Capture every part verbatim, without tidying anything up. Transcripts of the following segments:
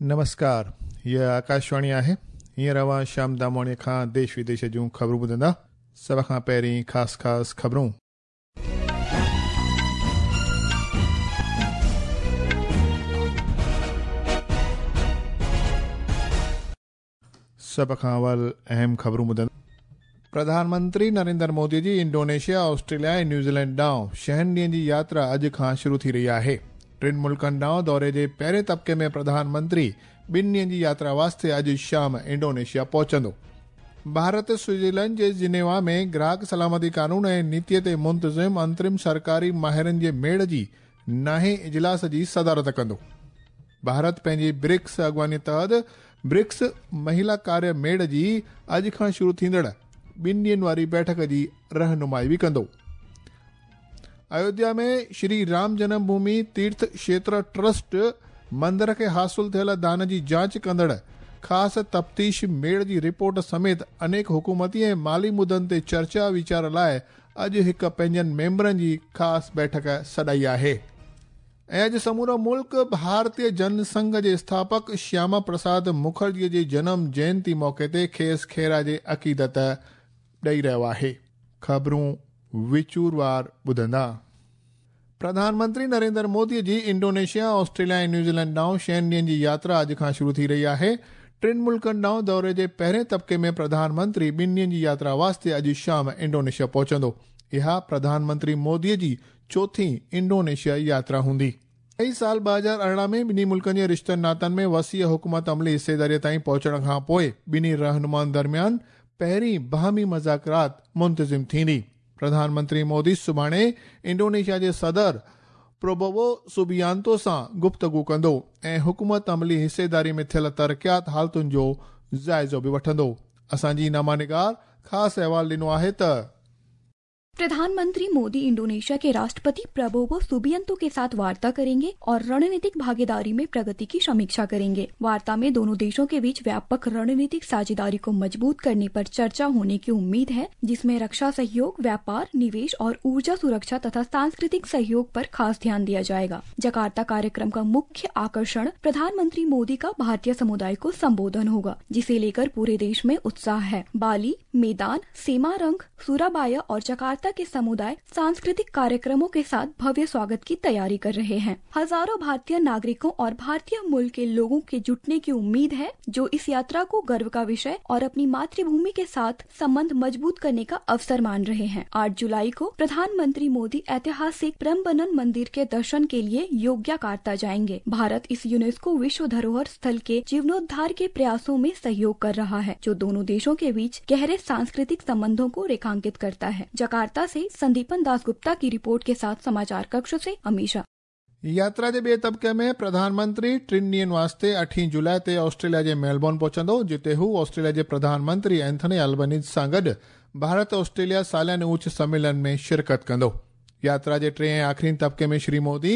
नमस्कार, यह आकाशवाणी आहे। हींअर रवां शाम दामोणीअ खां देश विदेश जूं ख़बरूं ॿुधंदा। सभ खां पहिरीं ख़ासि ख़ासि ख़बरूं। सभ खां अवल अहम ख़बरूं ॿुधंदा। प्रधानमंत्री नरेंद्र मोदी जी इंडोनेशिया, ऑस्ट्रेलिया ऐं न्यूज़ीलैंड ॾांहुं छहनि ॾींहंनि जी यात्रा अॼु खां शुरू थी रही आहे। टिनि मुल्कनि ॾांहुं दौरे जे पहिरें तबके में प्रधानमंत्री ॿिनि ॾींहंनि जी यात्रा वास्ते अॼु शाम इंडोनेशिया पहुचंदो। भारत स्विट्जरलैंड जे जिनेवा में ग्राहक सलामती कानून ऐं नीतीअ ते मुंतज़िम अंतरिम सरकारी माहिरनि जे मेड़ जी नाहे इजलास जी सदारत कंदो। भारत पंहिंजी ब्रिक्स अॻवानी तहत ब्रिक्स महिला कार्य मेड़ जी अॼु खां शुरू थींदड़ ॿिनि ॾींहनि वारी बैठक जी रहनुमाई बि कंदो। अयोध्या में श्री राम जन्म भूमि तीर्थ क्षेत्र ट्रस्ट मंदिर खे हासिल थियल दान जी जांच कंदड़ ख़ासि तफ्तीश मेड़ जी रिपोर्ट समेत अनेक हुकूमती ऐं माली मुद्दनि ते चर्चा वीचार लाइ अॼु हिकु पंहिंजनि मेंबरनि जी ख़ासि बैठक सॾाई आहे। ऐं अॼु समूरो मुल्क भारतीय जनसंघ जे स्थापक श्यामा प्रसाद मुखर्जीअ जे जनम जयंती मौक़े ते खेसि खेरा जे अक़ीदत ॾेई रहियो आहे। ख़बरूं विचूरवार ॿुधंदा। प्रधानमंत्री नरेंद्र मोदी जी इंडोनेशिया, ऑस्ट्रेलिया ऐं न्यूज़ीलैंड ॾांहुं छहनि ॾींहनि जी यात्रा अॼु खां शुरू थी रही आहे। टिनि मुल्कनि ॾांहुं दौरे जे पहिरें तबके में प्रधानमंत्री ॿिनि ॾींहनि जी यात्रा वास्ते अॼु शाम इंडोनेशिया पहुचंदो। इहा प्रधानमंत्री मोदीअ जी चोथीं इंडोनेशिया यात्रा हूंदी। कई साल ॿ हज़ार अरिड़हं में ॿिन्ही मुल्कनि जे रिश्तनि नातनि में वसीअ हुकूमत अमली हिसेदारीअ ताईं पहुचण खां पोइ ॿिन्ही रहनुमाउनि दरमियान पहिरीं बाहमी मुज़ाकरात मुंतज़िम थींदी। प्रधानमंत्री मोदी सुभाणे इंडोनेशिया जे सदर प्रोबोवो सुबियांतो सां गुफ़्तगू कंदो ऐं हुकूमत अमली हिसेदारी में थियल तरक़ियात हालतुनि जो जाइज़ो बि वठंदो। असांजी नामानिगार ख़ासि अहवाल ॾिनो आहे त प्रधानमंत्री मोदी इंडोनेशिया के राष्ट्रपति प्रबोवो सुबियांतो के साथ वार्ता करेंगे और रणनीतिक भागीदारी में प्रगति की समीक्षा करेंगे। वार्ता में दोनों देशों के बीच व्यापक रणनीतिक साझेदारी को मजबूत करने पर चर्चा होने की उम्मीद है, जिसमें रक्षा सहयोग, व्यापार, निवेश और ऊर्जा सुरक्षा तथा सांस्कृतिक सहयोग पर खास ध्यान दिया जाएगा। जकार्ता कार्यक्रम का मुख्य आकर्षण प्रधानमंत्री मोदी का भारतीय समुदाय को संबोधन होगा, जिसे लेकर पूरे देश में उत्साह है। बाली, मेदान, सेमारंग, सूराबाया और जकार्ता के समुदाय सांस्कृतिक कार्यक्रमों के साथ भव्य स्वागत की तैयारी कर रहे हैं। हजारों भारतीय नागरिकों और भारतीय मूल के लोगों के जुटने की उम्मीद है, जो इस यात्रा को गर्व का विषय और अपनी मातृभूमि के साथ संबंध मजबूत करने का अवसर मान रहे हैं। आठ जुलाई को प्रधानमंत्री मोदी ऐतिहासिक ब्रह्मबनन मंदिर के दर्शन के लिए योग्यकार्ता जाएंगे। भारत इस यूनेस्को विश्व धरोहर स्थल के जीर्णोद्धार के प्रयासों में सहयोग कर रहा है, जो दोनों देशों के बीच गहरे सांस्कृतिक संबंधों को रेखांकित करता है। जकार्ता से संदीपन दास गुप्ता की रिपोर्ट के साथ समाचार कक्ष से अमीशा। यात्रा जे ॿिए तबके में प्रधानमंत्री टिनि ॾींहनि वास्ते अठी जुलाई ते ऑस्ट्रेलिया जे मेलबोर्न पहुचंदो, जिते हू ऑस्ट्रेलिया जे प्रधानमंत्री एंथनी अल्बनीज़ सां गॾु भारत ऑस्ट्रेलिया सालियाने उच्च सम्मेलन में शिरकत कंदो। यात्रा जे टे ऐं आख़िरी तबके में श्री मोदी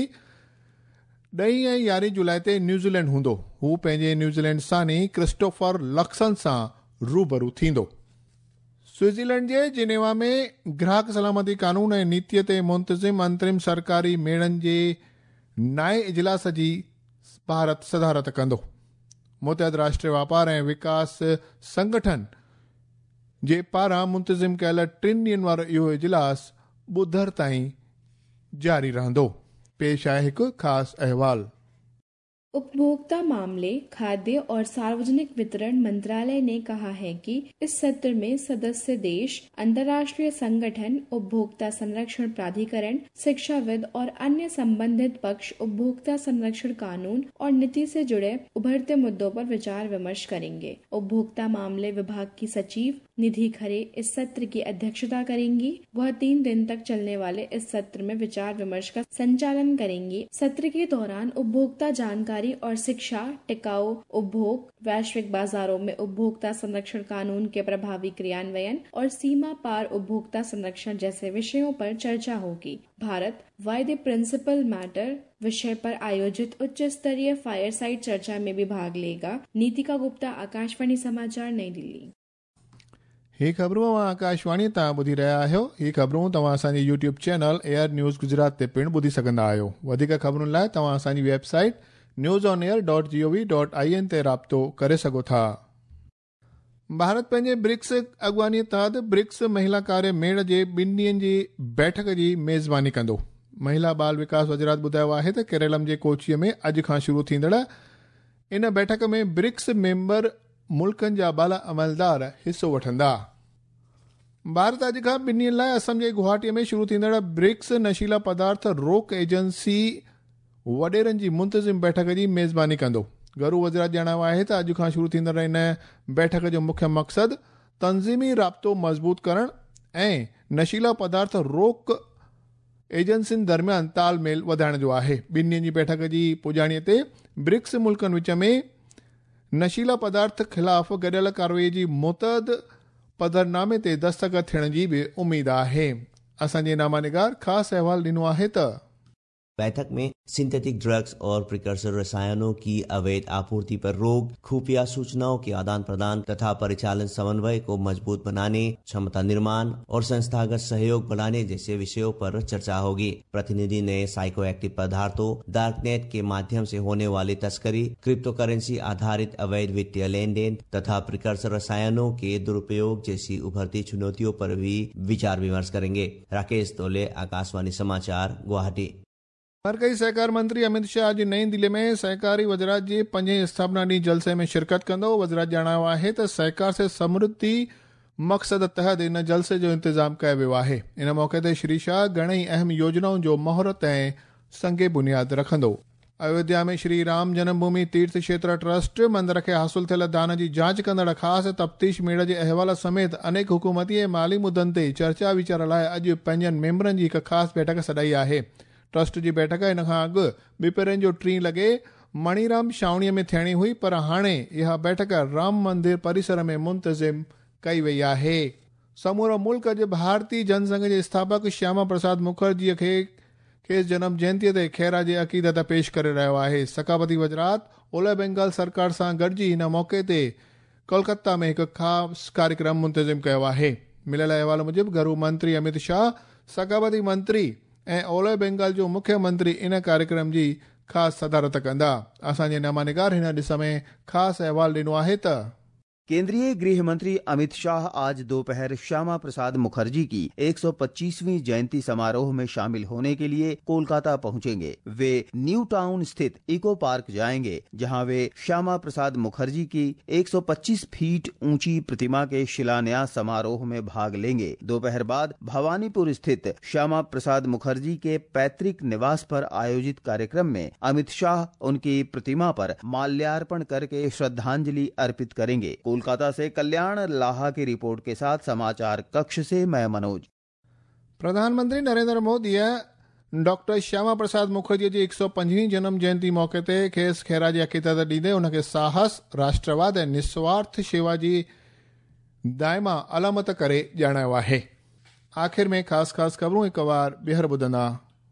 ॾहीं ऐं यारहीं जुलाई ते न्यूज़ीलैंड हूंदो। हू पंहिंजे न्यूज़ीलैंड सानी क्रिस्टोफर लक्सन सां रूबरू थींदो। स्विट्जरलैंड जे जिनेवा में ग्राहक सलामती कानून ऐं नीतीअ ते मुंतज़िम अंतरिम सरकारी मेड़नि जे नाए इजलास जी भारत सदारत कंदो। मुतहद राष्ट्रीय वापार ऐं विकास संगठन जे पारां मुंतज़िम कयल टिनि ॾींहनि वारो इहो इजलास ॿुधर ताईं जारी रहंदो। पेश आहे हिकु ख़ासि अहवाल। उपभोक्ता मामले, खाद्य और सार्वजनिक वितरण मंत्रालय ने कहा है कि इस सत्र में सदस्य देश, अंतर्राष्ट्रीय संगठन, उपभोक्ता संरक्षण प्राधिकरण, शिक्षाविद और अन्य संबंधित पक्ष उपभोक्ता संरक्षण कानून और नीति से जुड़े उभरते मुद्दों पर विचार विमर्श करेंगे। उपभोक्ता मामले विभाग की सचिव निधि खरे इस सत्र की अध्यक्षता करेंगी। वह तीन दिन तक चलने वाले इस सत्र में विचार विमर्श का संचालन करेंगी। सत्र के दौरान उपभोक्ता जानकारी और शिक्षा, टिकाऊ उपभोग, वैश्विक बाजारों में उपभोक्ता संरक्षण कानून के प्रभावी क्रियान्वयन और सीमा पार उपभोक्ता संरक्षण जैसे विषयों पर चर्चा होगी। भारत वाई द प्रिंसिपल मैटर विषय पर आयोजित उच्च स्तरीय फायरसाइड चर्चा में भी भाग लेगा। नीतिका गुप्ता, आकाशवाणी समाचार, नई दिल्ली। ही ख़बरूं आकाशवाणी तां ॿुधी रहिया आहियो। ही ख़बरूं तव्हां असांजे YouTube channel AIR news Gujarat ते पिणु ॿुधी सघंदा आहियो। वधीक ख़बरुनि लाइ तव्हां असांजी website news on air dot G O V dot I N ते राब्तो करे सघो था। भारत पंहिंजे ब्रिक्स अॻवानीअ तहत ब्रिक्स महिला कार्य मेड़ जे ॿिनि ॾींहनि जी बैठक जी मेज़बानी कंदो। महिला बाल विकास वज़रात ॿुधायो आहे त केरलम जे कोचीअ में अॼु खां शुरू थींदड़ इन बैठक में ब्रिक्स मेंबर मुल्कनि जा बाला अमलदार हिसो वठंदा। भारत अॼु खां ॿिनि ॾींहनि लाइ असम जे गुवाहाटीअ में शुरू थींदड़ ब्रिक्स नशीला पदार्थ रोक एजेंसी वडेरनि जी मुंतज़िम बैठक जी मेज़बानी कंदो। घरू वज़रात ॼाणायो आहे त अॼु खां शुरू थींदड़ इन बैठक जो मुख्य मक़सदु तंज़ीमी राब्तो मज़बूत करणु ऐं नशीला पदार्थ रोक एजेंसियुनि दरमियान तालमेल वधाइण जो आहे। ॿिनि ॾींहनि जी बैठक जी पुॼाणीअ ते ब्रिक्स मुल्कनि विच में नशीला पदार्थ ख़िलाफ़ गॾियल कार्रवाई जी मुतहद पधरनामे ते दस्तख़त थियण जी बि उमीद आहे। असांजे नामानिगार ख़ासि अहवालु ॾिनो आहे त बैठक में सिंथेटिक ड्रग्स और प्रिकर्सर रसायनों की अवैध आपूर्ति पर रोक, खुफिया सूचनाओं के आदान प्रदान तथा परिचालन समन्वय को मजबूत बनाने, क्षमता निर्माण और संस्थागत सहयोग बढ़ाने जैसे विषयों पर चर्चा होगी। प्रतिनिधि ने साइको एक्टिव पदार्थों, डार्कनेट के माध्यम से होने वाली तस्करी, क्रिप्टो करेंसी आधारित अवैध वित्तीय लेन देन तथा प्रिकर्सर रसायनों के दुरुपयोग जैसी उभरती चुनौतियों पर भी विचार विमर्श करेंगे। राकेश तोले, आकाशवाणी समाचार, गुवाहाटी। मरकज़ी सहकार मंत्री अमित शाह अॼु नई दिल्ली में सहकारी वज़रात जे पंजे स्थापना ॾींहुं जलसे में शिरकत कंदो। वज़रात ॼाणायो आहे त सहकार से समृद्धि मक़सद तहत इन जलसे जो इंतज़ाम कयो वियो आहे। इन मौक़े ते श्री शाह घणई अहम योजनाउनि जो महूरत ऐं संगे बुनियाद रखंदो। अयोध्या में श्री राम जन्मभूमि तीर्थ क्षेत्र ट्रस्ट मंदर खे हासिल थियल दान जी जांच कंदड़ ख़ासि तफ़्तीश मेड़ जे अहवाल समेत अनेक हुकूमती ऐं माली मुद्दनि ते चर्चा वीचार लाइ अॼु पंहिंजनि मेंबरनि जी हिकु ख़ासि बैठक सॾाई आहे। ट्रस्ट जी बैठक इन खां अॻु ॿिपरनि जो टीं लॻे मणिराम छावणीअ में थियणी हुई, पर हाणे इहा बैठक राम मंदिर परिसर में मुंतज़िम कई वई आहे। समूरो मुल्क अॼु भारतीय जनसंघ जे स्थापक श्यामा प्रसाद मुखर्जीअ खे खेसि जनम जयंतीअ ते ख़ैरा जे अक़ीदत पेश करे रहियो आहे। सकाबती वज़रात ओलह बंगाल सरकार सां गॾिजी हिन मौक़े ते कोलकाता में हिकु ख़ासि कार्यक्रम मुंतज़िम कयो आहे। मिलियल अहवाल मूजिबि गृह मंत्री अमित शाह, सकाबती मंत्री ऐं ओलह बंगाल जो मुख्यमंत्री इन कार्यक्रम जी ख़ासि सदारत कंदा। असांजे नामानिगार हिन ॾिस में ख़ासि अहवालु ॾिनो आहे त केंद्रीय गृह मंत्री अमित शाह आज दोपहर श्यामा प्रसाद मुखर्जी की एक सौ पच्चीसवीं जयंती समारोह में शामिल होने के लिए कोलकाता पहुंचेंगे। वे न्यू टाउन स्थित इको पार्क जाएंगे, जहां वे श्यामा प्रसाद मुखर्जी की एक सौ पच्चीस फीट ऊंची प्रतिमा के शिलान्यास समारोह में भाग लेंगे। दोपहर बाद भवानीपुर स्थित श्यामा प्रसाद मुखर्जी के पैतृक निवास पर आयोजित कार्यक्रम में अमित शाह उनकी प्रतिमा पर माल्यार्पण करके श्रद्धांजलि अर्पित करेंगे। कोलकाता से कल्याण लाहा की रिपोर्ट के साथ समाचार कक्ष से मैं मनोज। प्रधानमंत्री नरेंद्र मोदी डॉक्टर श्यामा प्रसाद मुखर्जी जी एक सौ पंजवीं जन्म जयंती मौके ते खेसि ख़ैरा जी अक़ीदत ॾींदे उनखे साहस, राष्ट्रवाद ऐं निस्वार्थ शेवा जी दाइमा अलामत करे ॼाणायो आहे। आख़िर में ख़ासि ख़ासि ख़बरूं हिकु बार ॿीहर ॿुधंदा।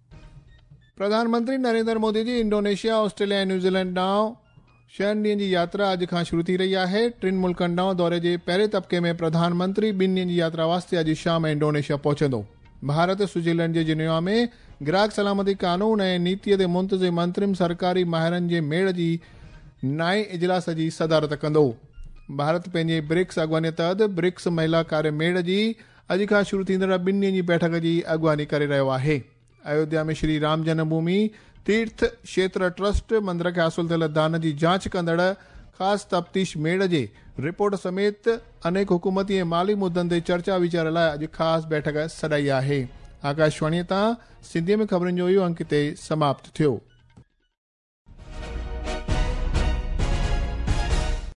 प्रधानमंत्री नरेंद्र मोदी जी इंडोनेशिया, ऑस्ट्रेलिया ऐं न्यूज़ीलैंड ॾांहुं छहनि ॾींहनि जी यात्रा अॼु खां शुरू थी रही आहे। टिनि मुल्कनि ॾांहुं दौरे जे पहिरें तबके में प्रधानमंत्री ॿिनि ॾींहनि जी यात्रा वास्ते अॼु शाम इंडोनेशिया पहुचंदो। भारत स्विट्जरलैंड जे जिनेवा में ग्राहक सलामती कानून ऐं नीतीअ ते मुंतज़िम अंतरिम सरकारी माहिरनि जे मेड़ जी नाए इजलास जी सदारत कंदो। भारत पंहिंजे ब्रिक्स अॻवानीअ तहत ब्रिक्स महिला कार्य मेड़ जी अॼु खां शुरू थींदड़ ॿिनि ॾींहनि जी बैठक जी अॻवानी करे रहियो आहे। अयोध्या में श्री राम जन्मभूमि तीर्थ क्षेत्र ट्रस्ट मंदर खे हासिल थियल दान जी जांच कंदड़ ख़ासि तफ़्तीश मेड़ जे रिपोर्ट समेत अनेक हुकूमती ऐं माली मुद्दनि ते चर्चा वीचार लाइ अॼु ख़ासि बैठक सॾाई आहे। आकाशवाणीअ तां सिंधीअ में ख़बरुनि जो इहो अंक ते समाप्त थियो।